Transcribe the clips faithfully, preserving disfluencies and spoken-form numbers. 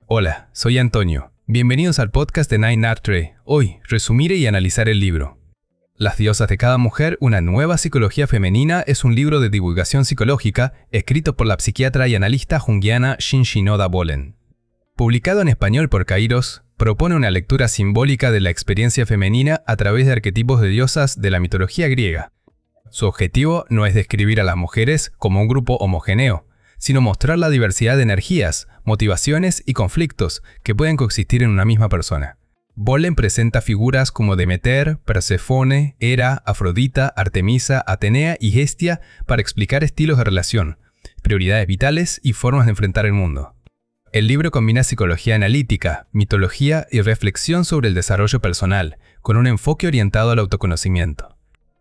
Hola, soy Antonio. Bienvenidos al podcast de Nine Artre. Hoy, resumiré y analizar el libro. Las diosas de cada mujer, una nueva psicología femenina es un libro de divulgación psicológica escrito por la psiquiatra y analista junguiana Shin Shinoda Bolen. Publicado en español por Kairos, propone una lectura simbólica de la experiencia femenina a través de arquetipos de diosas de la mitología griega. Su objetivo no es describir a las mujeres como un grupo homogéneo, sino mostrar la diversidad de energías, motivaciones y conflictos que pueden coexistir en una misma persona. Bolen presenta figuras como Demeter, Persefone, Hera, Afrodita, Artemisa, Atenea y Hestia para explicar estilos de relación, prioridades vitales y formas de enfrentar el mundo. El libro combina psicología analítica, mitología y reflexión sobre el desarrollo personal, con un enfoque orientado al autoconocimiento.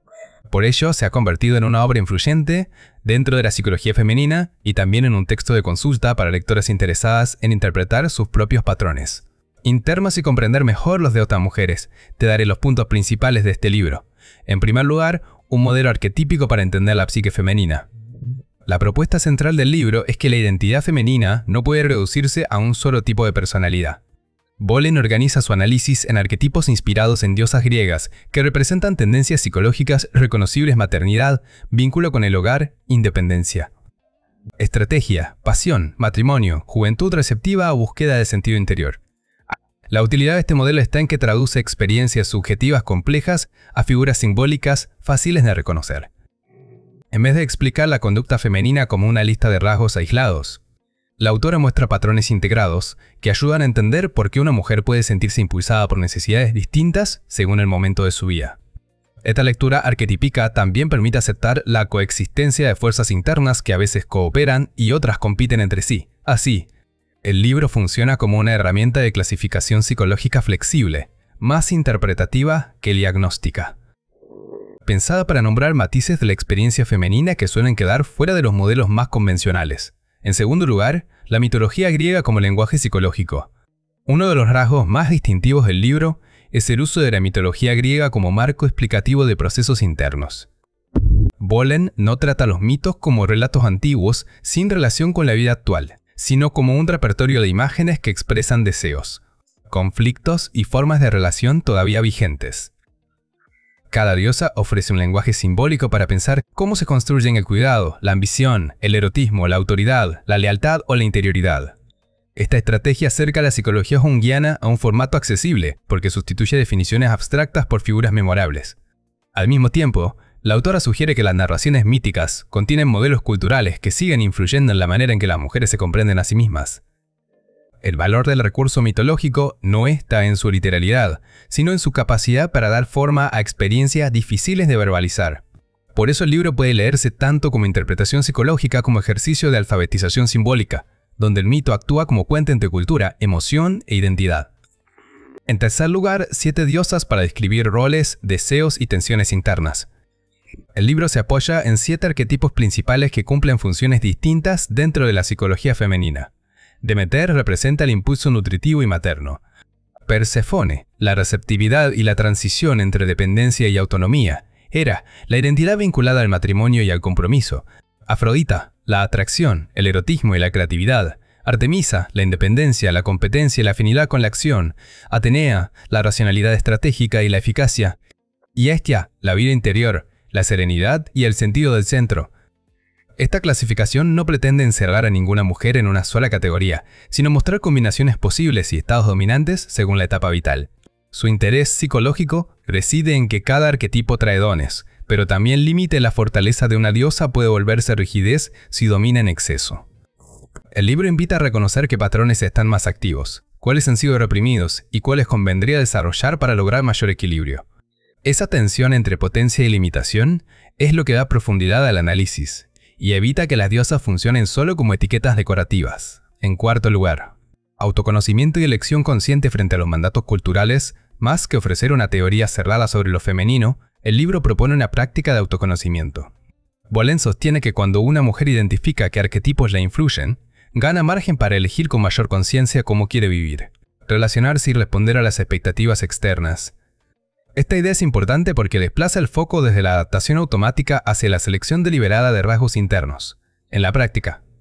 Por ello, se ha convertido en una obra influyente dentro de la psicología femenina y también en un texto de consulta para lectoras interesadas en interpretar sus propios patrones. Internos y comprender mejor los de otras mujeres, te daré los puntos principales de este libro. En primer lugar, un modelo arquetípico para entender la psique femenina. La propuesta central del libro es que la identidad femenina no puede reducirse a un solo tipo de personalidad. Bolen organiza su análisis en arquetipos inspirados en diosas griegas que representan tendencias psicológicas reconocibles: maternidad, vínculo con el hogar, independencia. Estrategia, pasión, matrimonio, juventud receptiva o búsqueda de sentido interior. La utilidad de este modelo está en que traduce experiencias subjetivas complejas a figuras simbólicas fáciles de reconocer. En vez de explicar la conducta femenina como una lista de rasgos aislados, la autora muestra patrones integrados que ayudan a entender por qué una mujer puede sentirse impulsada por necesidades distintas según el momento de su vida. Esta lectura arquetípica también permite aceptar la coexistencia de fuerzas internas que a veces cooperan y otras compiten entre sí. Así, el libro funciona como una herramienta de clasificación psicológica flexible, más interpretativa que diagnóstica. Pensada para nombrar matices de la experiencia femenina que suelen quedar fuera de los modelos más convencionales. En segundo lugar, la mitología griega como lenguaje psicológico. Uno de los rasgos más distintivos del libro es el uso de la mitología griega como marco explicativo de procesos internos. Bolen no trata los mitos como relatos antiguos sin relación con la vida actual, sino como un repertorio de imágenes que expresan deseos, conflictos y formas de relación todavía vigentes. Cada diosa ofrece un lenguaje simbólico para pensar cómo se construyen el cuidado, la ambición, el erotismo, la autoridad, la lealtad o la interioridad. Esta estrategia acerca la psicología junguiana a un formato accesible porque sustituye definiciones abstractas por figuras memorables. Al mismo tiempo, la autora sugiere que las narraciones míticas contienen modelos culturales que siguen influyendo en la manera en que las mujeres se comprenden a sí mismas. El valor del recurso mitológico no está en su literalidad, sino en su capacidad para dar forma a experiencias difíciles de verbalizar. Por eso el libro puede leerse tanto como interpretación psicológica como ejercicio de alfabetización simbólica, donde el mito actúa como puente entre cultura, emoción e identidad. En tercer lugar, siete diosas para describir roles, deseos y tensiones internas. El libro se apoya en siete arquetipos principales que cumplen funciones distintas dentro de la psicología femenina. Demeter representa el impulso nutritivo y materno. Persefone, la receptividad y la transición entre dependencia y autonomía. Hera, la identidad vinculada al matrimonio y al compromiso. Afrodita, la atracción, el erotismo y la creatividad. Artemisa, la independencia, la competencia y la afinidad con la acción. Atenea, la racionalidad estratégica y la eficacia. Y Hestia, la vida interior, la serenidad y el sentido del centro. Esta clasificación no pretende encerrar a ninguna mujer en una sola categoría, sino mostrar combinaciones posibles y estados dominantes según la etapa vital. Su interés psicológico reside en que cada arquetipo trae dones, pero también límite la fortaleza de una diosa puede volverse rigidez si domina en exceso. El libro invita a reconocer qué patrones están más activos, cuáles han sido reprimidos y cuáles convendría desarrollar para lograr mayor equilibrio. Esa tensión entre potencia y limitación es lo que da profundidad al análisis y evita que las diosas funcionen solo como etiquetas decorativas. En cuarto lugar, autoconocimiento y elección consciente frente a los mandatos culturales. Más que ofrecer una teoría cerrada sobre lo femenino, el libro propone una práctica de autoconocimiento. Bolen sostiene que cuando una mujer identifica qué arquetipos la influyen, gana margen para elegir con mayor conciencia cómo quiere vivir, relacionarse y responder a las expectativas externas. Esta idea es importante porque desplaza el foco desde la adaptación automática hacia la selección deliberada de rasgos internos. En la práctica,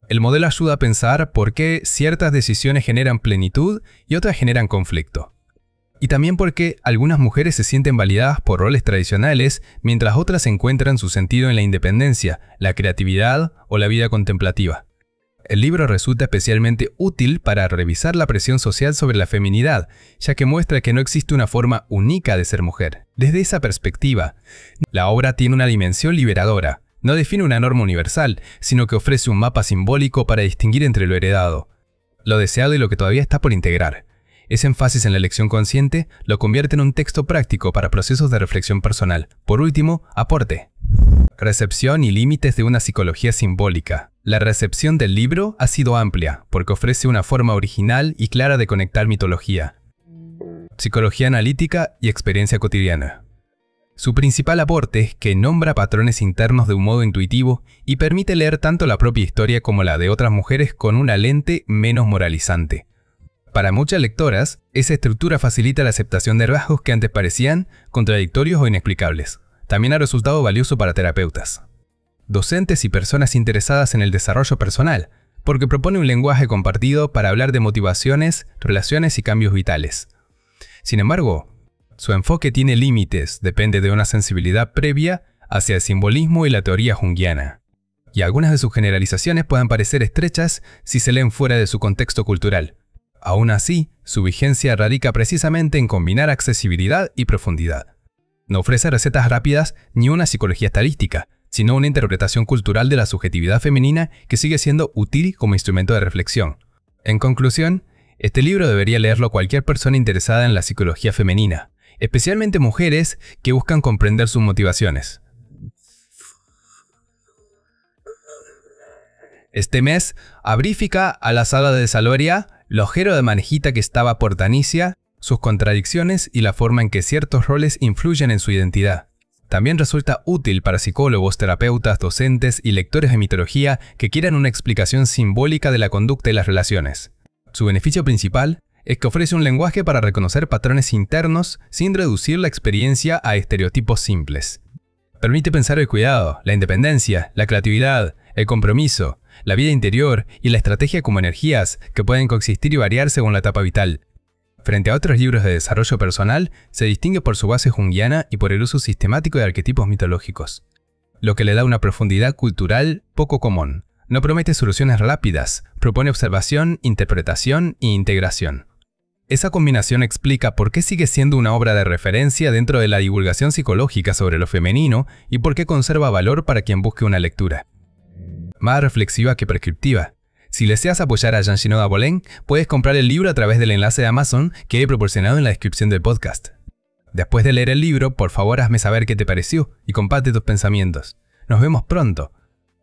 El modelo ayuda a pensar por qué ciertas decisiones generan plenitud y otras generan conflicto. Y también por qué algunas mujeres se sienten validadas por roles tradicionales, mientras otras encuentran su sentido en la independencia, la creatividad o la vida contemplativa. El libro resulta especialmente útil para revisar la presión social sobre la feminidad, ya que muestra que no existe una forma única de ser mujer. Desde esa perspectiva, la obra tiene una dimensión liberadora. No define una norma universal, sino que ofrece un mapa simbólico para distinguir entre lo heredado, lo deseado y lo que todavía está por integrar. Ese énfasis en la elección consciente lo convierte en un texto práctico para procesos de reflexión personal. Por último, aporte. Recepción y límites de una psicología simbólica. La recepción del libro ha sido amplia, porque ofrece una forma original y clara de conectar mitología, psicología analítica y experiencia cotidiana. Su principal aporte es que nombra patrones internos de un modo intuitivo y permite leer tanto la propia historia como la de otras mujeres con una lente menos moralizante. Para muchas lectoras, esa estructura facilita la aceptación de rasgos que antes parecían contradictorios o inexplicables. También ha resultado valioso para terapeutas, docentes y personas interesadas en el desarrollo personal, porque propone un lenguaje compartido para hablar de motivaciones, relaciones y cambios vitales. Sin embargo, su enfoque tiene límites, depende de una sensibilidad previa hacia el simbolismo y la teoría junguiana. Y algunas de sus generalizaciones pueden parecer estrechas si se leen fuera de su contexto cultural. Aún así, su vigencia radica precisamente en combinar accesibilidad y profundidad. No ofrece recetas rápidas ni una psicología estadística, sino una interpretación cultural de la subjetividad femenina que sigue siendo útil como instrumento de reflexión. En conclusión, este libro debería leerlo cualquier persona interesada en la psicología femenina, especialmente mujeres que buscan comprender sus motivaciones. Este mes, abrífica a la saga de Saloria, lo ojero de manejita que estaba por Tanicia, sus contradicciones y la forma en que ciertos roles influyen en su identidad. También resulta útil para psicólogos, terapeutas, docentes y lectores de mitología que quieran una explicación simbólica de la conducta y las relaciones. Su beneficio principal es que ofrece un lenguaje para reconocer patrones internos sin reducir la experiencia a estereotipos simples. Permite pensar el cuidado, la independencia, la creatividad, el compromiso, la vida interior y la estrategia como energías que pueden coexistir y variar según la etapa vital. Frente a otros libros de desarrollo personal, se distingue por su base junguiana y por el uso sistemático de arquetipos mitológicos, lo que le da una profundidad cultural poco común. No promete soluciones rápidas, propone observación, interpretación e integración. Esa combinación explica por qué sigue siendo una obra de referencia dentro de la divulgación psicológica sobre lo femenino y por qué conserva valor para quien busque una lectura más reflexiva que prescriptiva. Si deseas apoyar a Jean Shinoda Bolén, puedes comprar el libro a través del enlace de Amazon que he proporcionado en la descripción del podcast. Después de leer el libro, por favor hazme saber qué te pareció y comparte tus pensamientos. Nos vemos pronto.